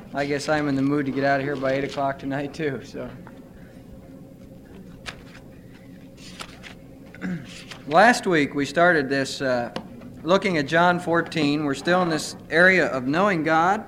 I guess I'm in the mood to get out of here by 8 o'clock tonight too. So, last week we started this looking at John 14. We're still in this area of knowing God.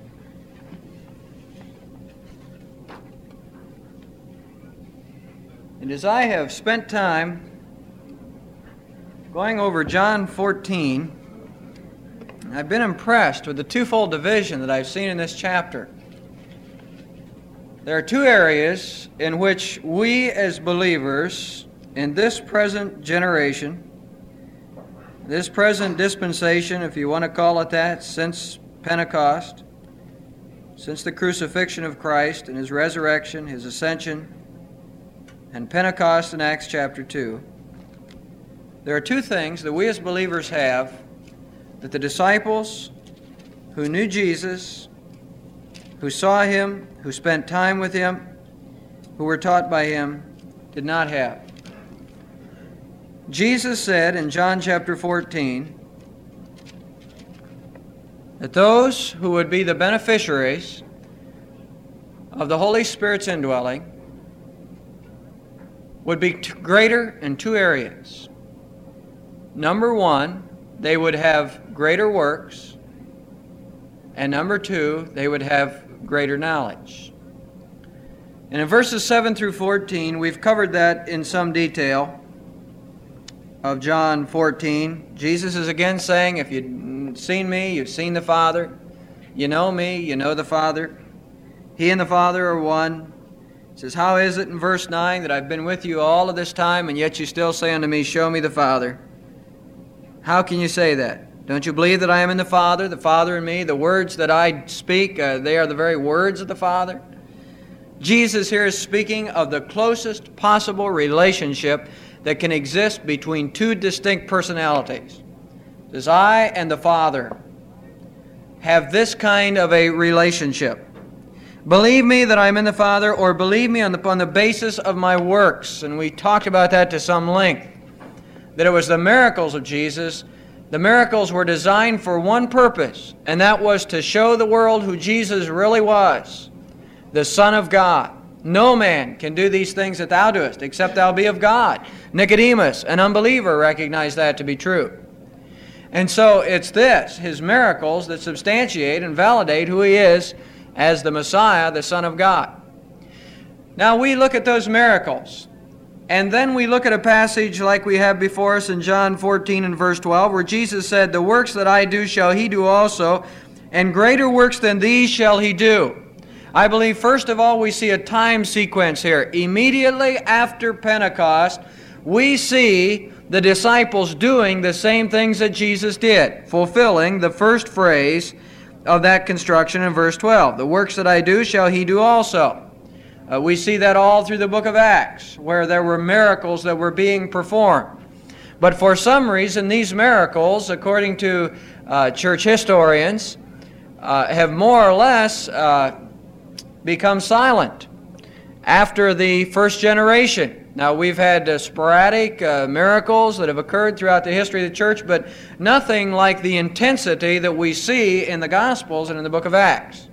And as I have spent time going over John 14, I've been impressed with the twofold division that I've seen in this chapter. There are two areas in which we as believers in this present generation, this present dispensation, if you want to call it that, since Pentecost, since the crucifixion of Christ and His resurrection, His ascension, and Pentecost in Acts chapter 2, there are two things that we as believers have that the disciples who knew Jesus, who saw Him, who spent time with Him, who were taught by Him, did not have. Jesus said in John chapter 14 that those who would be the beneficiaries of the Holy Spirit's indwelling would be greater in two areas. Number one, they would have greater works, and number two, they would have greater knowledge. And in verses 7 through 14, we've covered that in some detail of John 14. Jesus is again saying, if you've seen me, you've seen the Father. You know me, you know the Father. He and the Father are one. He says, how is it in verse 9 that I've been with you all of this time, and yet you still say unto me, show me the Father? How can you say that? Don't you believe that I am in the Father in me? The words that I speak, they are the very words of the Father. Jesus here is speaking of the closest possible relationship that can exist between two distinct personalities. He says, I and the Father have this kind of a relationship. Believe me that I'm in the Father, or believe me on the basis of my works. And we talked about that to some length. That it was the miracles of Jesus. The miracles were designed for one purpose, and that was to show the world who Jesus really was, the Son of God. No man can do these things that thou doest, except thou be of God. Nicodemus, an unbeliever, recognized that to be true. And so it's this, His miracles, that substantiate and validate who He is as the Messiah, the Son of God. Now we look at those miracles. And then we look at a passage like we have before us in John 14 and verse 12, where Jesus said, the works that I do shall He do also, and greater works than these shall He do. I believe, first of all, we see a time sequence here. Immediately after Pentecost, we see the disciples doing the same things that Jesus did, fulfilling the first phrase of that construction in verse 12. The works that I do shall He do also. We see that all through the book of Acts, where there were miracles that were being performed. But for some reason, these miracles, according to church historians, have more or less become silent after the first generation. Now, we've had sporadic miracles that have occurred throughout the history of the church, but nothing like the intensity that we see in the Gospels and in the book of Acts.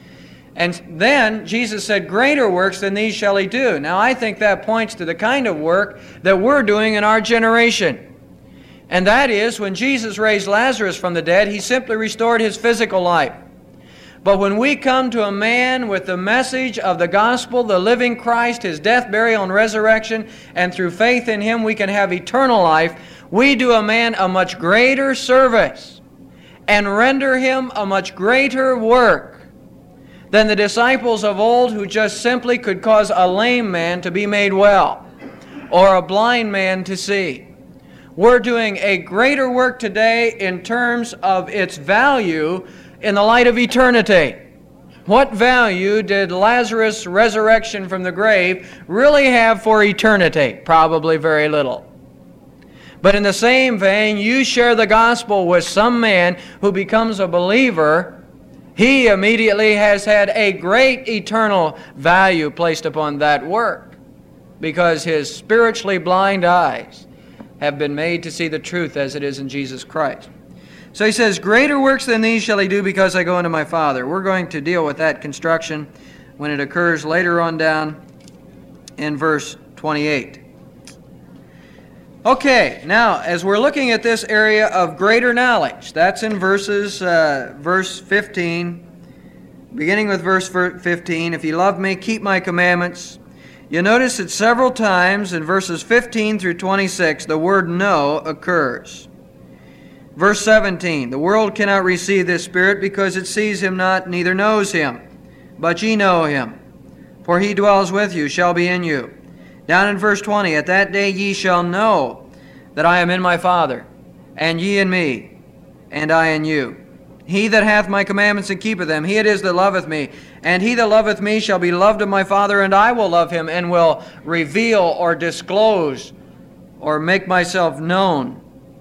And then Jesus said, greater works than these shall He do. Now I think that points to the kind of work that we're doing in our generation. And that is, when Jesus raised Lazarus from the dead, He simply restored his physical life. But when we come to a man with the message of the gospel, the living Christ, His death, burial, and resurrection, and through faith in Him we can have eternal life, we do a man a much greater service and render him a much greater work than the disciples of old, who just simply could cause a lame man to be made well or a blind man to see. We're doing a greater work today in terms of its value in the light of eternity. What value did Lazarus' resurrection from the grave really have for eternity? Probably very little. But in the same vein, you share the gospel with some man who becomes a believer, he immediately has had a great eternal value placed upon that work, because his spiritually blind eyes have been made to see the truth as it is in Jesus Christ. So he says, greater works than these shall he do because I go unto my Father. We're going to deal with that construction when it occurs later on down in verse 28. Okay, now as we're looking at this area of greater knowledge, that's in verse 15, beginning with verse 15, if you love me, keep my commandments. You notice that several times in verses 15 through 26, the word know occurs. Verse 17, the world cannot receive this Spirit because it sees him not, neither knows him. But ye know him, for he dwells with you, shall be in you. Down in verse 20, at that day ye shall know that I am in my Father, and ye in me, and I in you. He that hath my commandments and keepeth them, he it is that loveth me. And he that loveth me shall be loved of my Father, and I will love him, and will reveal or disclose or make myself known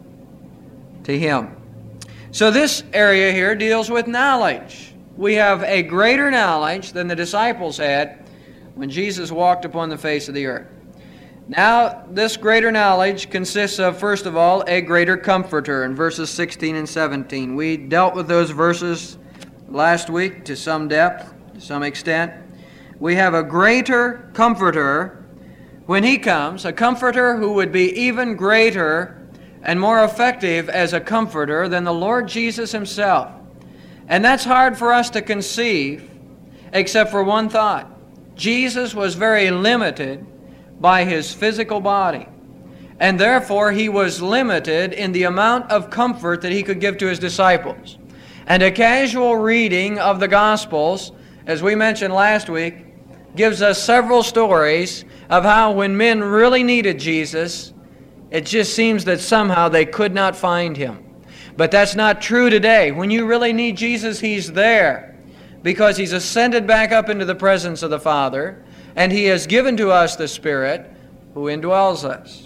to him. So this area here deals with knowledge. We have a greater knowledge than the disciples had when Jesus walked upon the face of the earth. Now, this greater knowledge consists of, first of all, a greater comforter in verses 16 and 17. We dealt with those verses last week to some depth, to some extent. We have a greater comforter when he comes, a comforter who would be even greater and more effective as a comforter than the Lord Jesus himself. And that's hard for us to conceive, except for one thought. Jesus was very limited by his physical body, and therefore he was limited in the amount of comfort that he could give to his disciples. And a casual reading of the Gospels, as we mentioned last week, gives us several stories of how when men really needed Jesus, it just seems that somehow they could not find him. But that's not true today. When you really need Jesus, he's there, because he's ascended back up into the presence of the Father, and he has given to us the Spirit who indwells us.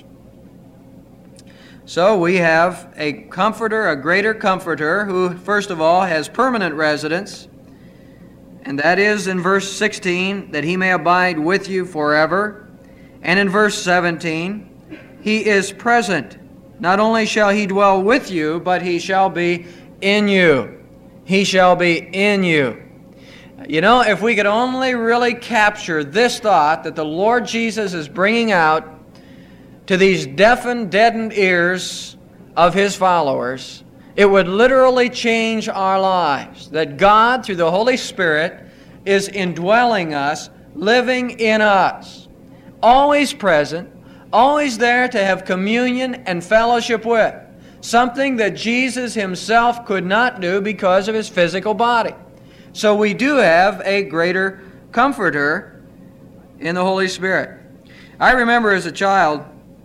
So we have a comforter, a greater comforter, who first of all has permanent residence, and that is in verse 16, that he may abide with you forever. And in verse 17, he is present. Not only shall he dwell with you, but he shall be in you. He shall be in you. You know, if we could only really capture this thought that the Lord Jesus is bringing out to these deafened, deadened ears of his followers, it would literally change our lives. That God, through the Holy Spirit, is indwelling us, living in us, always present, always there to have communion and fellowship with, something that Jesus himself could not do because of his physical body. So we do have a greater comforter in the Holy Spirit. I remember as a child,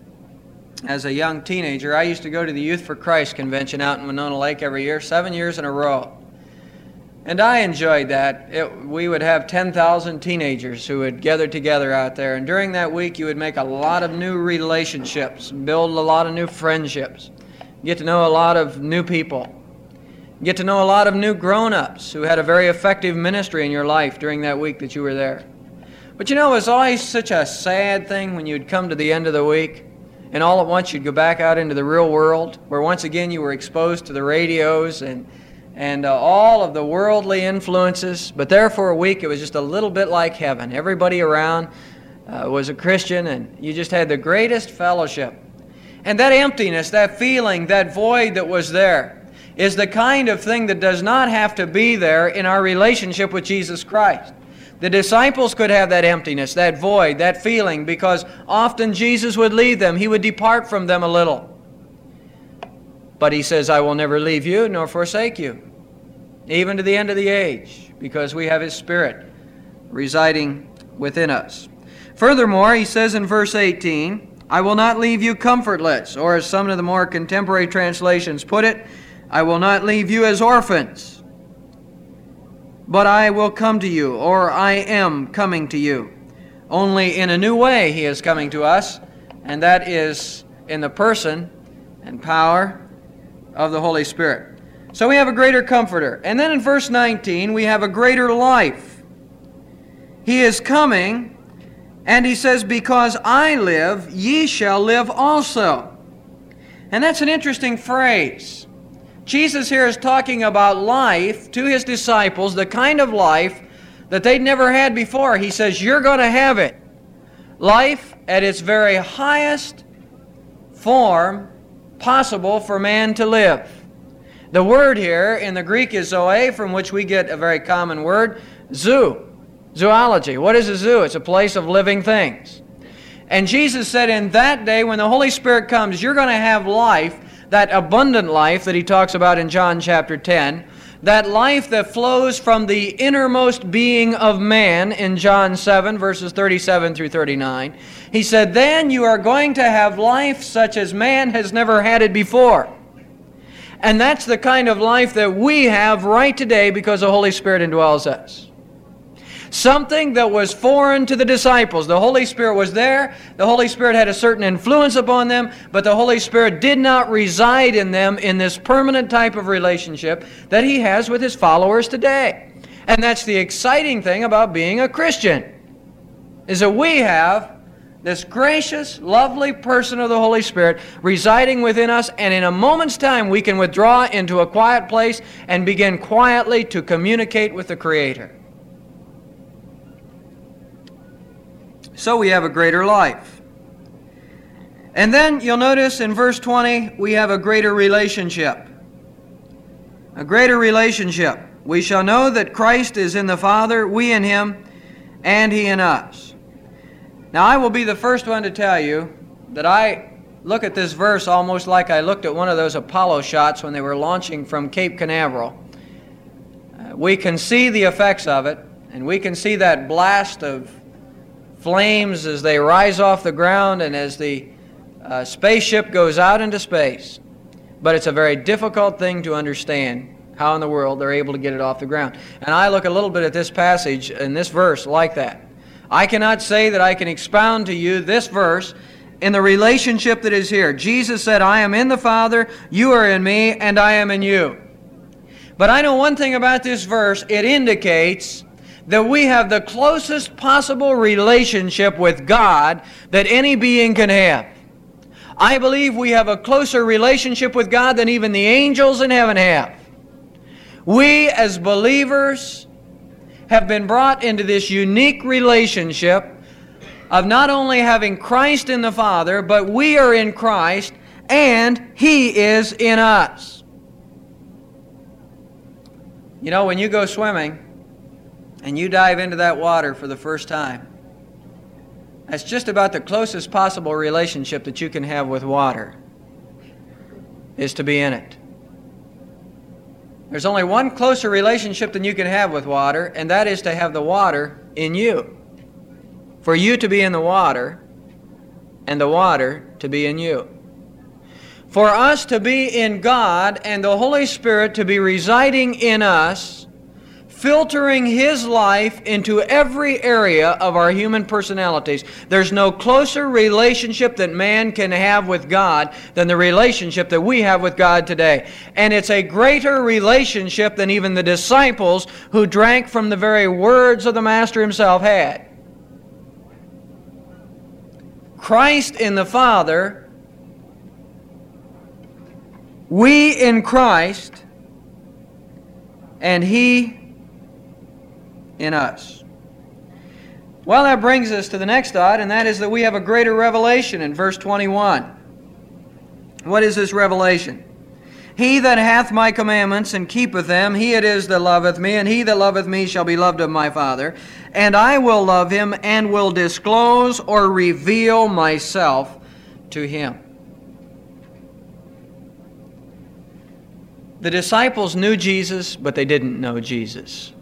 as a young teenager, I used to go to the Youth for Christ convention out in Winona Lake every year, 7 years in a row. And I enjoyed that. We would have 10,000 teenagers who would gather together out there. And during that week, you would make a lot of new relationships, build a lot of new friendships, get to know a lot of new people, get to know a lot of new grown-ups who had a very effective ministry in your life during that week that you were there. But you know, it was always such a sad thing when you'd come to the end of the week, and all at once you'd go back out into the real world, where once again you were exposed to the radios and all of the worldly influences. But there for a week it was just a little bit like heaven. Everybody around was a Christian, and you just had the greatest fellowship. And that emptiness, that feeling, that void that was there is the kind of thing that does not have to be there in our relationship with Jesus Christ. The disciples could have that emptiness, that void, that feeling, because often Jesus would leave them. He would depart from them a little. But he says, I will never leave you nor forsake you, even to the end of the age, because we have his Spirit residing within us. Furthermore, he says in verse 18, I will not leave you comfortless, or as some of the more contemporary translations put it, I will not leave you as orphans, but I will come to you, or I am coming to you. Only in a new way he is coming to us, and that is in the person and power of the Holy Spirit. So we have a greater comforter. And then in verse 19, we have a greater life. He is coming, and he says, because I live, ye shall live also. And that's an interesting phrase. Jesus here is talking about life to His disciples, the kind of life that they'd never had before. He says, you're going to have it. Life at its very highest form possible for man to live. The word here in the Greek is zoe, from which we get a very common word, zoo. Zoology. What is a zoo? It's a place of living things. And Jesus said in that day when the Holy Spirit comes, you're going to have life, that abundant life that He talks about in John chapter 10, that life that flows from the innermost being of man in John 7, verses 37 through 39. He said, then you are going to have life such as man has never had it before. And that's the kind of life that we have right today because the Holy Spirit indwells us. Something that was foreign to the disciples. The Holy Spirit was there. The Holy Spirit had a certain influence upon them, but the Holy Spirit did not reside in them in this permanent type of relationship that He has with His followers today. And that's the exciting thing about being a Christian, is that we have this gracious, lovely person of the Holy Spirit residing within us, and in a moment's time we can withdraw into a quiet place and begin quietly to communicate with the Creator. So we have a greater life. And then you'll notice in verse 20, we have a greater relationship. A greater relationship. We shall know that Christ is in the Father, we in Him, and He in us. Now I will be the first one to tell you that I look at this verse almost like I looked at one of those Apollo shots when they were launching from Cape Canaveral. We can see the effects of it, and we can see that blast of flames as they rise off the ground and as the spaceship goes out into space. But it's a very difficult thing to understand how in the world they're able to get it off the ground. And I look a little bit at this passage and this verse like that. I cannot say that I can expound to you this verse in the relationship that is here. Jesus said, I am in the Father, you are in me, and I am in you. But I know one thing about this verse. It indicates that we have the closest possible relationship with God that any being can have. I believe we have a closer relationship with God than even the angels in heaven have. We as believers have been brought into this unique relationship of not only having Christ in the Father, but we are in Christ and He is in us. You know, when you go swimming and you dive into that water for the first time, that's just about the closest possible relationship that you can have with water, is to be in it. There's only one closer relationship than you can have with water, and that is to have the water in you. For you to be in the water, and the water to be in you. For us to be in God and the Holy Spirit to be residing in us, filtering His life into every area of our human personalities. There's no closer relationship that man can have with God than the relationship that we have with God today. And it's a greater relationship than even the disciples who drank from the very words of the Master Himself had. Christ in the Father, we in Christ, and He in us. Well, that brings us to the next thought, and that is that we have a greater revelation in verse 21. What is this revelation? He that hath my commandments and keepeth them, he it is that loveth me, and he that loveth me shall be loved of my Father. And I will love him, and will disclose or reveal myself to him. The disciples knew Jesus, but they didn't know Jesus.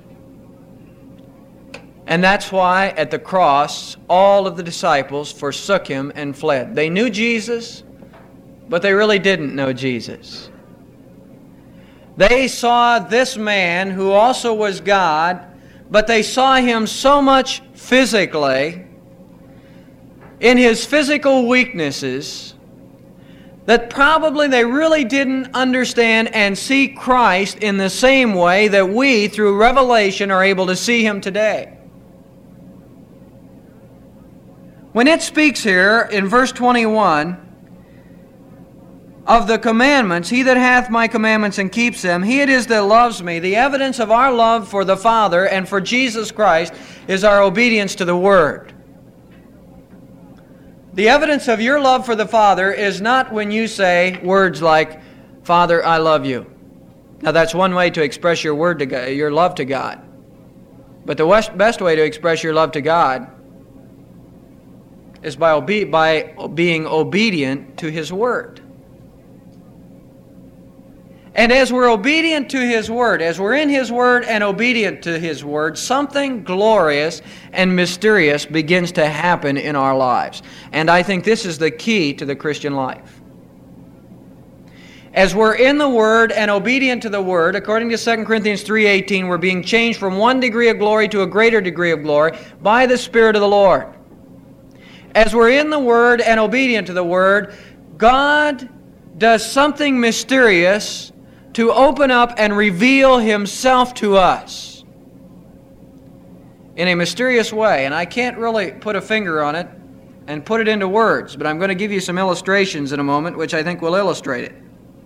And that's why at the cross, all of the disciples forsook Him and fled. They knew Jesus, but they really didn't know Jesus. They saw this man who also was God, but they saw Him so much physically, in His physical weaknesses, that probably they really didn't understand and see Christ in the same way that we, through revelation, are able to see Him today. When it speaks here in verse 21 of the commandments, he that hath my commandments and keeps them, he it is that loves me. The evidence of our love for the Father and for Jesus Christ is our obedience to the Word. The evidence of your love for the Father is not when you say words like, Father, I love you. Now that's one way to express your word to God, your love to God. But the best way to express your love to God is by being obedient to His Word. And as we're obedient to His Word, as we're in His Word and obedient to His Word, something glorious and mysterious begins to happen in our lives. And I think this is the key to the Christian life. As we're in the Word and obedient to the Word, according to 2 Corinthians 3:18, we're being changed from one degree of glory to a greater degree of glory by the Spirit of the Lord. As we're in the Word and obedient to the Word, God does something mysterious to open up and reveal Himself to us in a mysterious way. And I can't really put a finger on it and put it into words, but I'm going to give you some illustrations in a moment which I think will illustrate it.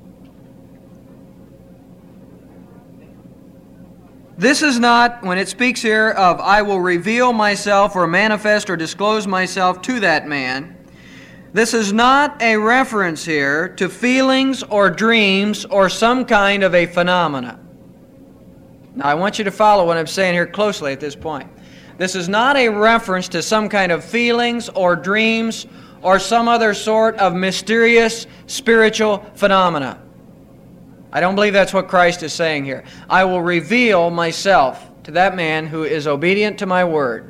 This is not, when it speaks here of I will reveal myself or manifest or disclose myself to that man, this is not a reference here to feelings or dreams or some kind of a phenomena. Now I want you to follow what I'm saying here closely at this point. This is not a reference to some kind of feelings or dreams or some other sort of mysterious spiritual phenomena. I don't believe that's what Christ is saying here. I will reveal myself to that man who is obedient to my word.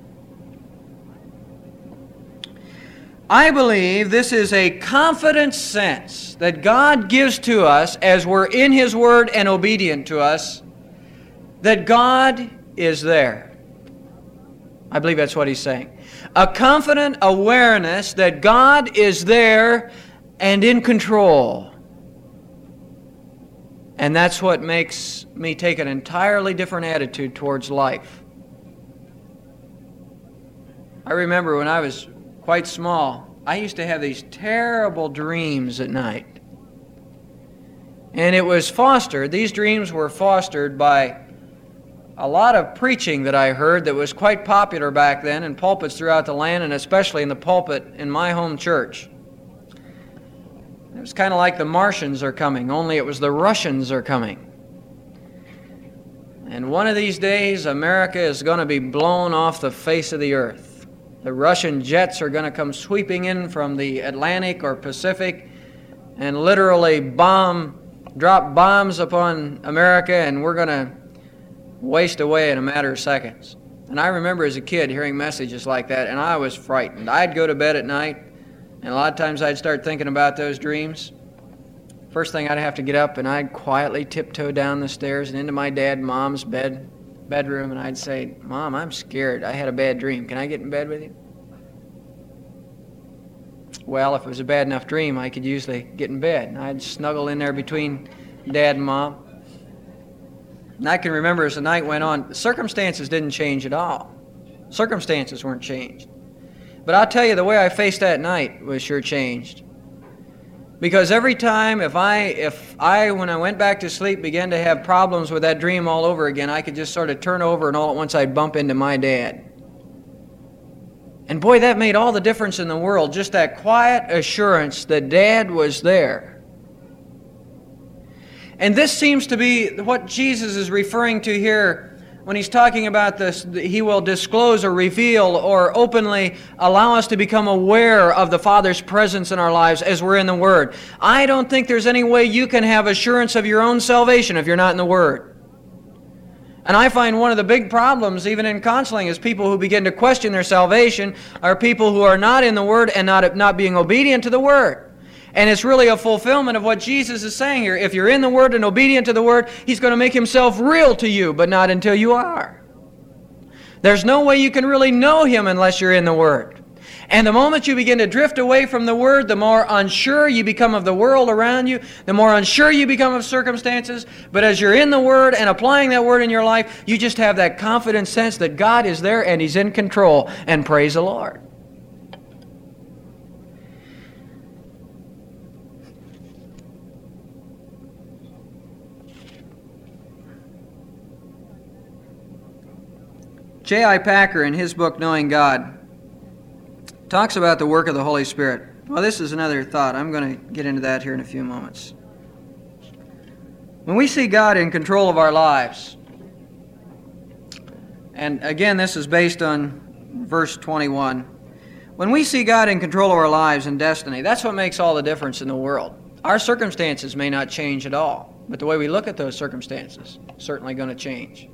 I believe this is a confident sense that God gives to us as we're in His Word and obedient to us, that God is there. I believe that's what He's saying. A confident awareness that God is there and in control. And that's what makes me take an entirely different attitude towards life. I remember when I was quite small, I used to have these terrible dreams at night. And it was fostered, these dreams were fostered by a lot of preaching that I heard that was quite popular back then in pulpits throughout the land, and especially in the pulpit in my home church. It was kind of like the Martians are coming, only it was the Russians are coming. And one of these days, America is going to be blown off the face of the earth. The Russian jets are going to come sweeping in from the Atlantic or Pacific and literally drop bombs upon America, and we're going to waste away in a matter of seconds. And I remember as a kid hearing messages like that, and I was frightened. I'd go to bed at night, and a lot of times I'd start thinking about those dreams. First thing, I'd have to get up, and I'd quietly tiptoe down the stairs and into my dad and mom's bedroom, and I'd say, Mom, I'm scared. I had a bad dream. Can I get in bed with you? Well, if it was a bad enough dream, I could usually get in bed. And I'd snuggle in there between Dad and Mom. And I can remember as the night went on, the circumstances didn't change at all. Circumstances weren't changed. But I'll tell you, the way I faced that night was sure changed. Because every time if I, when I went back to sleep, began to have problems with that dream all over again, I could just sort of turn over and all at once I'd bump into my dad. And boy, that made all the difference in the world, just that quiet assurance that Dad was there. And this seems to be what Jesus is referring to here when He's talking about this. He will disclose or reveal or openly allow us to become aware of the Father's presence in our lives as we're in the Word. I don't think there's any way you can have assurance of your own salvation if you're not in the Word. And I find one of the big problems, even in counseling, is people who begin to question their salvation are people who are not in the Word and not being obedient to the Word. And it's really a fulfillment of what Jesus is saying here. If you're in the Word and obedient to the Word, He's going to make Himself real to you, but not until you are. There's no way you can really know Him unless you're in the Word. And the moment you begin to drift away from the Word, the more unsure you become of the world around you, the more unsure you become of circumstances. But as you're in the Word and applying that Word in your life, you just have that confident sense that God is there and He's in control. And praise the Lord. J.I. Packer, in his book, Knowing God, talks about the work of the Holy Spirit. Well, this is another thought. I'm going to get into that here in a few moments. When we see God in control of our lives, and again, this is based on verse 21, when we see God in control of our lives and destiny, that's what makes all the difference in the world. Our circumstances may not change at all, but the way we look at those circumstances is certainly going to change.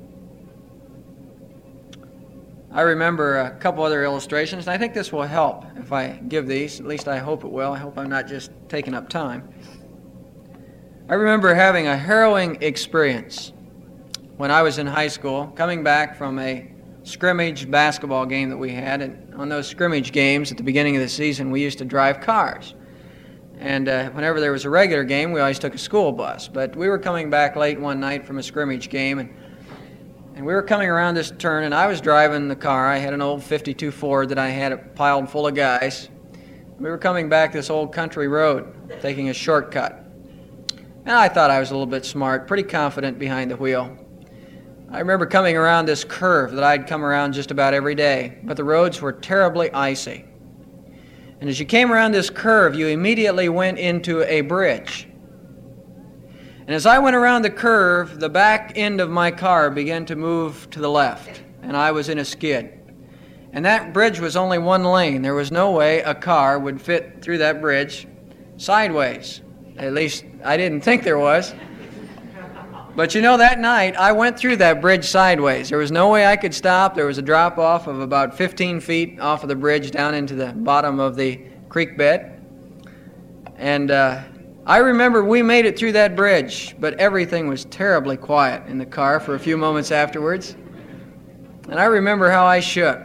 I remember a couple other illustrations, and I think this will help if I give these. At least I hope it will. I hope I'm not just taking up time. I remember having a harrowing experience when I was in high school, coming back from a scrimmage basketball game that we had. And on those scrimmage games at the beginning of the season, we used to drive cars. And whenever there was a regular game, we always took a school bus. But we were coming back late one night from a scrimmage game, and we were coming around this turn, and I was driving the car. I had an old 52 Ford that I had piled full of guys. We were coming back this old country road, taking a shortcut. And I thought I was a little bit smart, pretty confident behind the wheel. I remember coming around this curve that I'd come around just about every day, but the roads were terribly icy. And as you came around this curve, you immediately went into a bridge. And as I went around the curve, the back end of my car began to move to the left, and I was in a skid. And that bridge was only one lane. There was no way a car would fit through that bridge sideways. At least I didn't think there was. But you know, that night I went through that bridge sideways. There was no way I could stop. There was a drop off of about 15 feet off of the bridge down into the bottom of the creek bed. And I remember we made it through that bridge, but everything was terribly quiet in the car for a few moments afterwards. And I remember how I shook.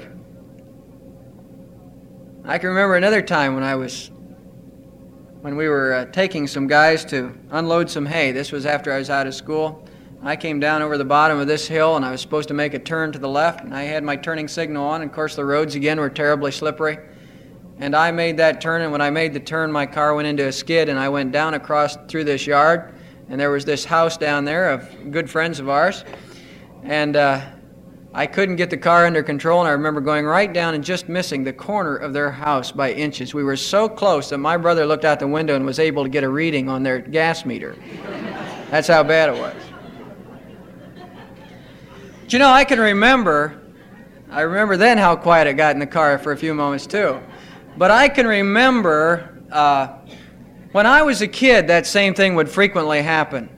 I can remember another time when we were taking some guys to unload some hay. This was after I was out of school. I came down over the bottom of this hill, and I was supposed to make a turn to the left, and I had my turning signal on, and of course the roads again were terribly slippery. And I made that turn, and when I made the turn, my car went into a skid, and I went down across through this yard, and there was this house down there of good friends of ours, and I couldn't get the car under control, and I remember going right down and just missing the corner of their house by inches. We were so close that my brother looked out the window and was able to get a reading on their gas meter. That's how bad it was. But you know, I remember then how quiet it got in the car for a few moments too. But I can remember when I was a kid, that same thing would frequently happen.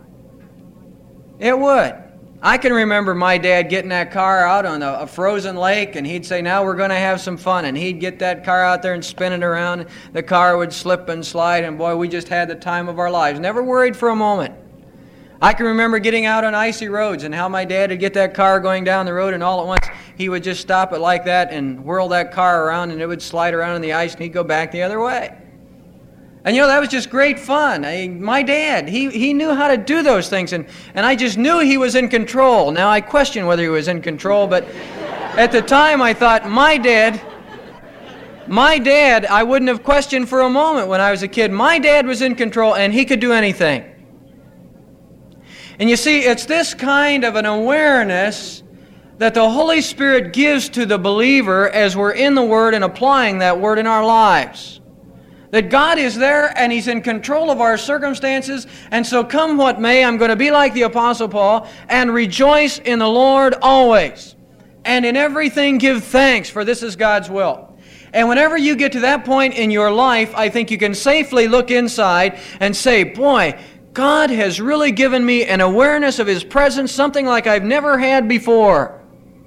It would. I can remember my dad getting that car out on a frozen lake, and he'd say, now we're going to have some fun. And he'd get that car out there and spin it around. The car would slip and slide, and boy, we just had the time of our lives. Never worried for a moment. I can remember getting out on icy roads and how my dad would get that car going down the road, and all at once he would just stop it like that and whirl that car around, and it would slide around in the ice, and he'd go back the other way. And you know, that was just great fun. My dad, he knew how to do those things, and I just knew he was in control. Now, I question whether he was in control, but at the time I thought, my dad, I wouldn't have questioned for a moment when I was a kid. My dad was in control, and he could do anything. And you see, it's this kind of an awareness that the Holy Spirit gives to the believer as we're in the Word and applying that Word in our lives. That God is there and He's in control of our circumstances, and so come what may, I'm going to be like the Apostle Paul and rejoice in the Lord always. And in everything give thanks, for this is God's will. And whenever you get to that point in your life, I think you can safely look inside and say, boy, God has really given me an awareness of His presence, something like I've never had before.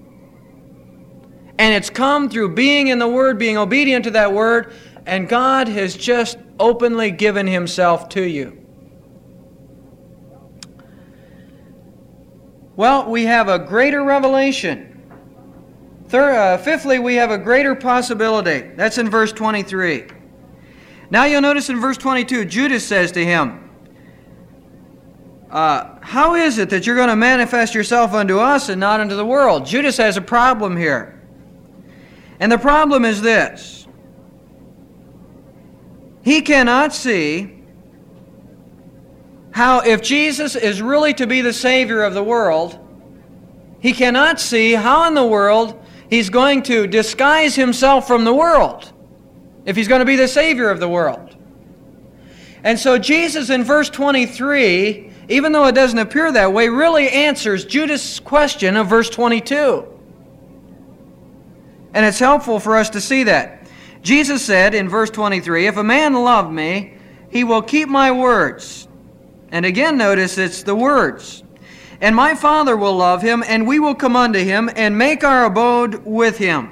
And it's come through being in the Word, being obedient to that Word, and God has just openly given Himself to you. Well, we have a greater revelation. Fifthly, we have a greater possibility. That's in verse 23. Now you'll notice in verse 22, Judas says to him, how is it that you're going to manifest yourself unto us and not unto the world? Judas has a problem here. And the problem is this. He cannot see how if Jesus is really to be the Savior of the world, He cannot see how in the world He's going to disguise Himself from the world if He's going to be the Savior of the world. And so Jesus in verse 23, even though it doesn't appear that way, really answers Judas' question of verse 22. And it's helpful for us to see that. Jesus said in verse 23, "If a man love me, he will keep my words." And again, notice it's the words. "And my Father will love him, and we will come unto him, and make our abode with him."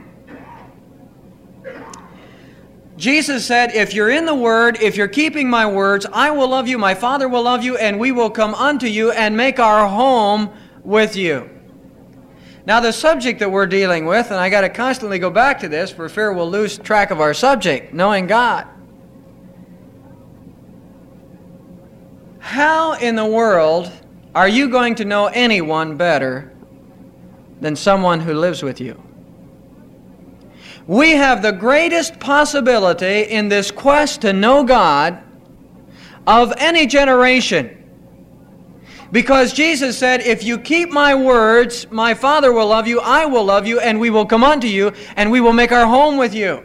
Jesus said, if you're in the Word, if you're keeping my words, I will love you, my Father will love you, and we will come unto you and make our home with you. Now the subject that we're dealing with, and I got to constantly go back to this for fear we'll lose track of our subject, knowing God. How in the world are you going to know anyone better than someone who lives with you? We have the greatest possibility in this quest to know God of any generation. Because Jesus said, if you keep my words, my Father will love you, I will love you, and we will come unto you, and we will make our home with you.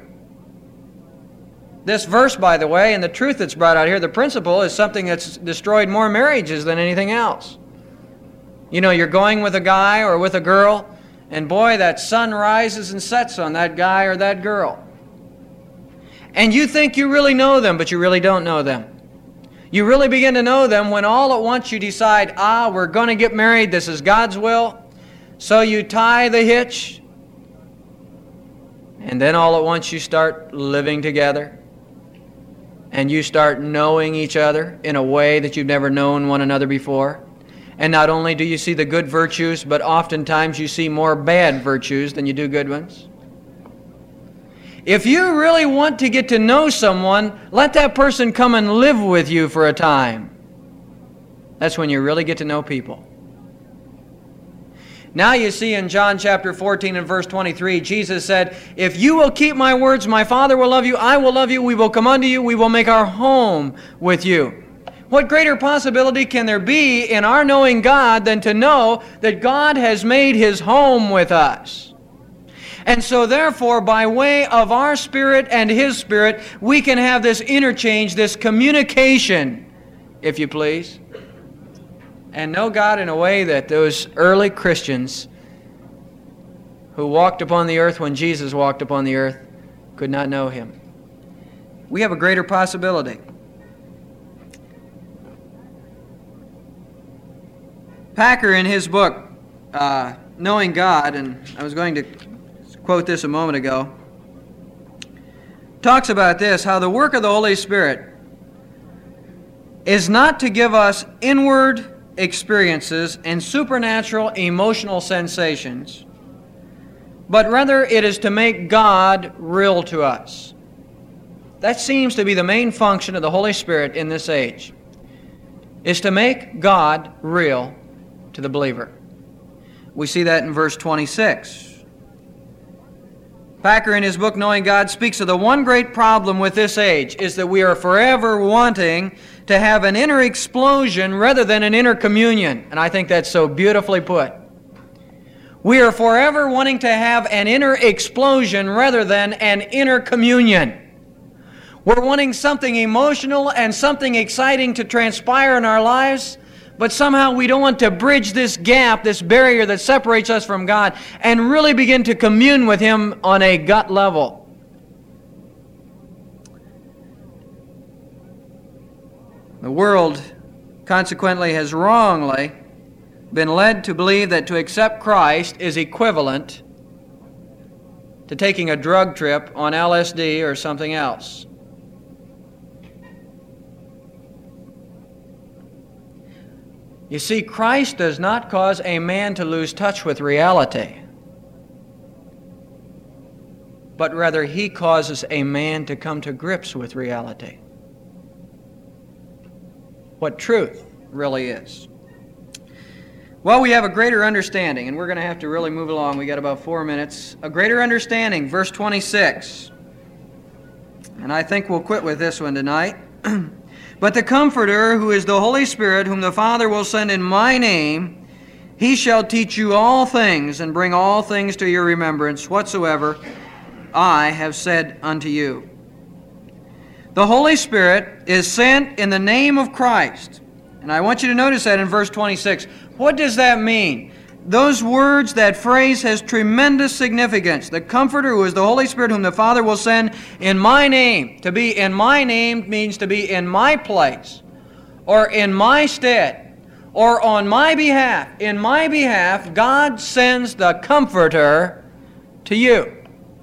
This verse, by the way, and the truth that's brought out here, the principle is something that's destroyed more marriages than anything else. You know, you're going with a guy or with a girl, and boy, that sun rises and sets on that guy or that girl. And you think you really know them, but you really don't know them. You really begin to know them when all at once you decide, we're going to get married, this is God's will. So you tie the hitch, and then all at once you start living together. And you start knowing each other in a way that you've never known one another before. And not only do you see the good virtues, but oftentimes you see more bad virtues than you do good ones. If you really want to get to know someone, let that person come and live with you for a time. That's when you really get to know people. Now you see in John chapter 14 and verse 23, Jesus said, if you will keep my words, my Father will love you, I will love you, we will come unto you, we will make our home with you. What greater possibility can there be in our knowing God than to know that God has made His home with us? And so therefore, by way of our spirit and His Spirit, we can have this interchange, this communication, if you please, and know God in a way that those early Christians who walked upon the earth when Jesus walked upon the earth could not know Him. We have a greater possibility. Packer, in his book, Knowing God, and I was going to quote this a moment ago, talks about this, how the work of the Holy Spirit is not to give us inward experiences and supernatural emotional sensations, but rather it is to make God real to us. That seems to be the main function of the Holy Spirit in this age, is to make God real to the believer. We see that in verse 26. Packer, in his book Knowing God, speaks of the one great problem with this age is that we are forever wanting to have an inner explosion rather than an inner communion. And I think that's so beautifully put. We are forever wanting to have an inner explosion rather than an inner communion. We're wanting something emotional and something exciting to transpire in our lives, but somehow we don't want to bridge this gap, this barrier that separates us from God, and really begin to commune with Him on a gut level. The world, consequently, has wrongly been led to believe that to accept Christ is equivalent to taking a drug trip on LSD or something else. You see, Christ does not cause a man to lose touch with reality, but rather He causes a man to come to grips with reality. What truth really is. Well, we have a greater understanding, and we're going to have to really move along. We got about 4 minutes. A greater understanding, verse 26. And I think we'll quit with this one tonight. But the Comforter, who is the Holy Spirit, whom the Father will send in my name, He shall teach you all things, and bring all things to your remembrance, whatsoever I have said unto you. The Holy Spirit is sent in the name of Christ. And I want you to notice that in verse 26. What does that mean? Those words, that phrase has tremendous significance. The Comforter, who is the Holy Spirit, whom the Father will send in my name. To be in my name means to be in my place, or in my stead, or on my behalf. In my behalf, God sends the Comforter to you.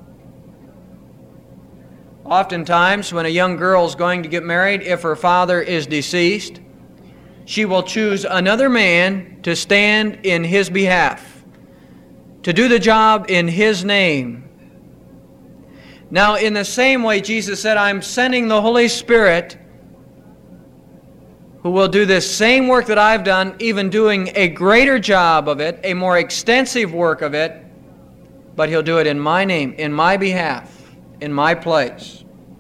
Oftentimes, when a young girl is going to get married, if her father is deceased, she will choose another man to stand in his behalf, to do the job in his name. Now, in the same way, Jesus said, I'm sending the Holy Spirit who will do this same work that I've done, even doing a greater job of it, a more extensive work of it, but He'll do it in my name, in my behalf, in my place.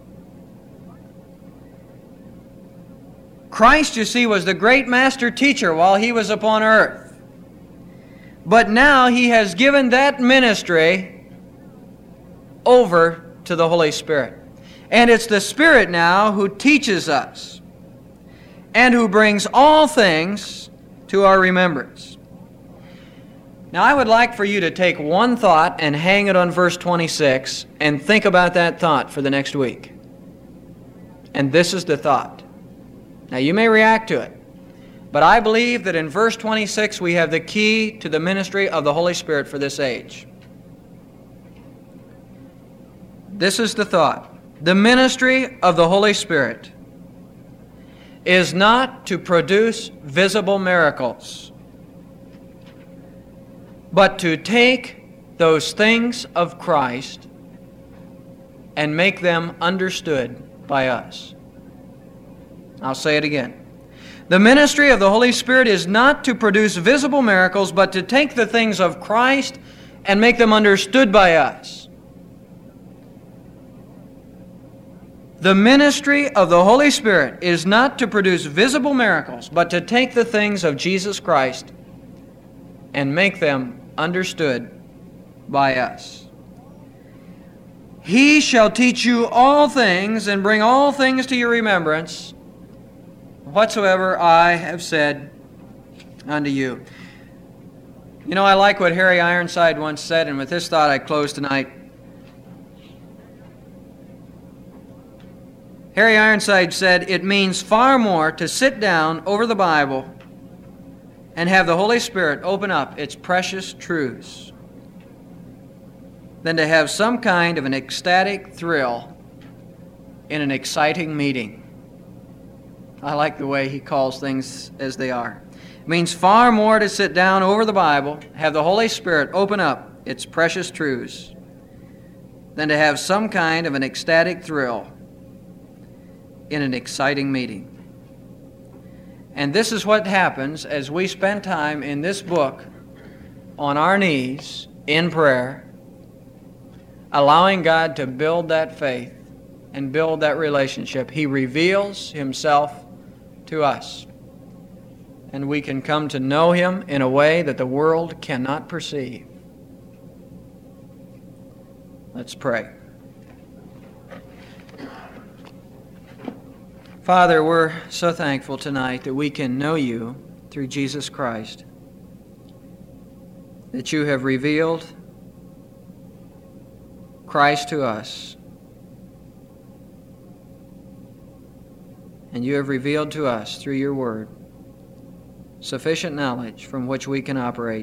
Christ, you see, was the great master teacher while He was upon earth. But now He has given that ministry over to the Holy Spirit. And it's the Spirit now who teaches us and who brings all things to our remembrance. Now, I would like for you to take one thought and hang it on verse 26 and think about that thought for the next week. And this is the thought. Now, you may react to it, but I believe that in verse 26 we have the key to the ministry of the Holy Spirit for this age. This is the thought. The ministry of the Holy Spirit is not to produce visible miracles, but to take those things of Christ and make them understood by us. I'll say it again. The ministry of the Holy Spirit is not to produce visible miracles, but to take the things of Christ and make them understood by us. The ministry of the Holy Spirit is not to produce visible miracles, but to take the things of Jesus Christ and make them understood by us. He shall teach you all things and bring all things to your remembrance, whatsoever I have said unto you. You know, I like what Harry Ironside once said, and with this thought I close tonight. Harry Ironside said, it means far more to sit down over the Bible and have the Holy Spirit open up its precious truths than to have some kind of an ecstatic thrill in an exciting meeting. I like the way he calls things as they are. It means far more to sit down over the Bible, have the Holy Spirit open up its precious truths, than to have some kind of an ecstatic thrill in an exciting meeting. And this is what happens as we spend time in this book on our knees in prayer, allowing God to build that faith and build that relationship. He reveals Himself to us, and we can come to know Him in a way that the world cannot perceive. Let's pray. Father, we're so thankful tonight that we can know You through Jesus Christ, that You have revealed Christ to us, and You have revealed to us through Your Word sufficient knowledge from which we can operate.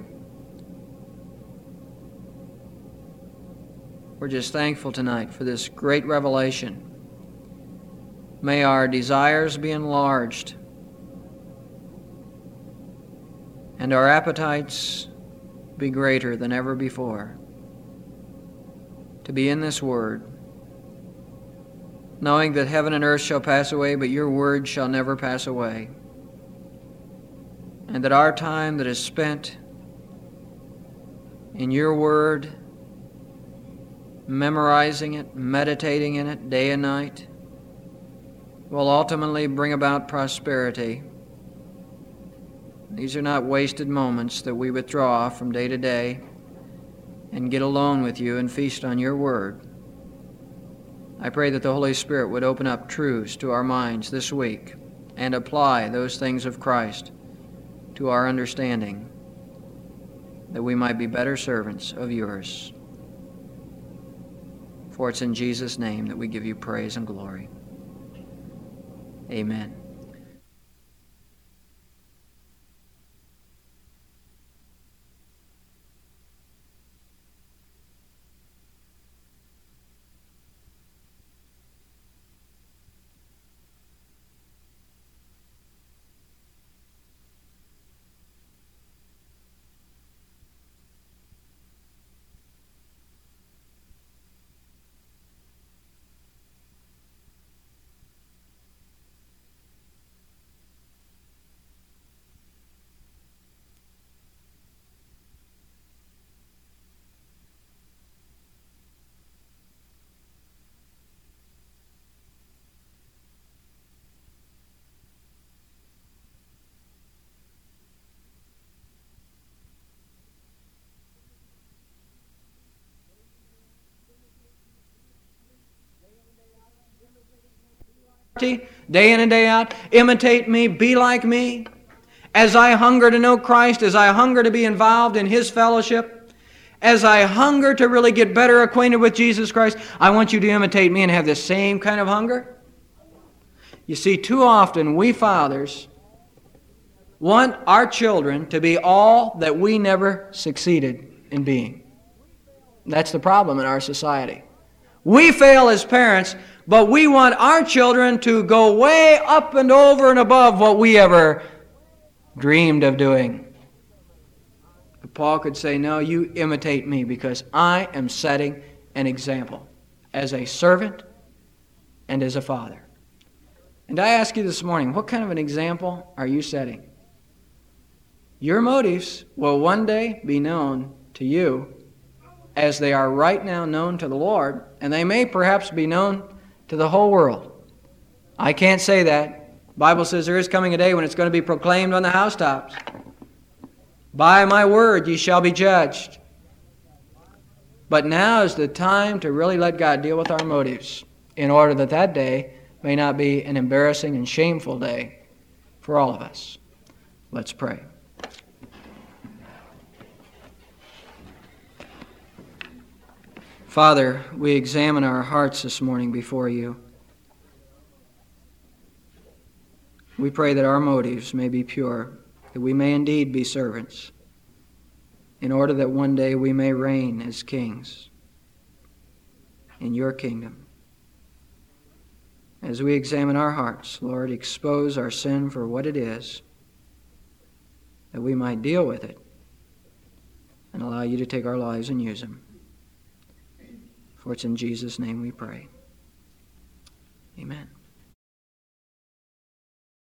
We're just thankful tonight for this great revelation. May our desires be enlarged and our appetites be greater than ever before to be in this Word, knowing that heaven and earth shall pass away, but Your Word shall never pass away, and that our time that is spent in Your Word, memorizing it, meditating in it day and night, will ultimately bring about prosperity These are not wasted moments that we withdraw from day to day and get alone with you and feast on your word. I pray that the Holy Spirit would open up truths to our minds this week and apply those things of Christ to our understanding, that we might be better servants of yours. For it's in Jesus' name that we give you praise and glory. Amen. Day in and day out, imitate me, be like me. As I hunger to know Christ, as I hunger to be involved in His fellowship, as I hunger to really get better acquainted with Jesus Christ, I want you to imitate me and have the same kind of hunger. You see, too often we fathers want our children to be all that we never succeeded in being. That's the problem in our society. We fail as parents, but we want our children to go way up and over and above what we ever dreamed of doing. But Paul could say, no, you imitate me because I am setting an example as a servant and as a father. And I ask you this morning, what kind of an example are you setting? Your motives will one day be known to you as they are right now known to the Lord, and they may perhaps be known to the whole world. I can't say that. The Bible says there is coming a day when it's going to be proclaimed on the housetops. By my word ye shall be judged. But now is the time to really let God deal with our motives in order that that day may not be an embarrassing and shameful day for all of us. Let's pray. Father, we examine our hearts this morning before you. We pray that our motives may be pure, that we may indeed be servants, in order that one day we may reign as kings in your kingdom. As we examine our hearts, Lord, expose our sin for what it is, that we might deal with it and allow you to take our lives and use them. For it's in Jesus' name we pray. Amen.